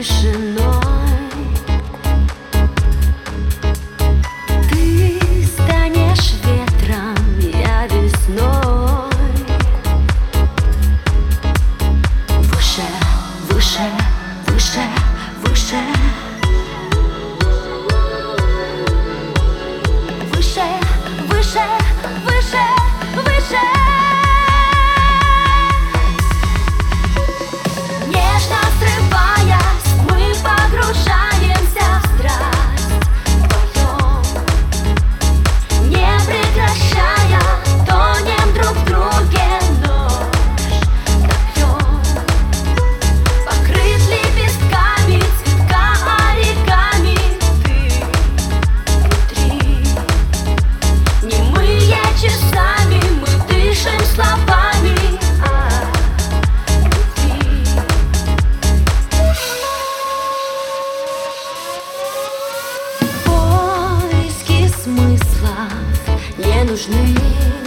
тишиной. Ты станешь ветром, я весной. Выше, выше, выше, выше. Выше, выше, выше, выше. Нежно срываясь, мы погружаемся в страсть вдвоем. Не прекращая, тонем друг в друге, ночь допьем. Покрыт лепестками, цветка оригами. Ты внутри. Немые часами мы дышим словами о любви. Поиски смыслов не нужны.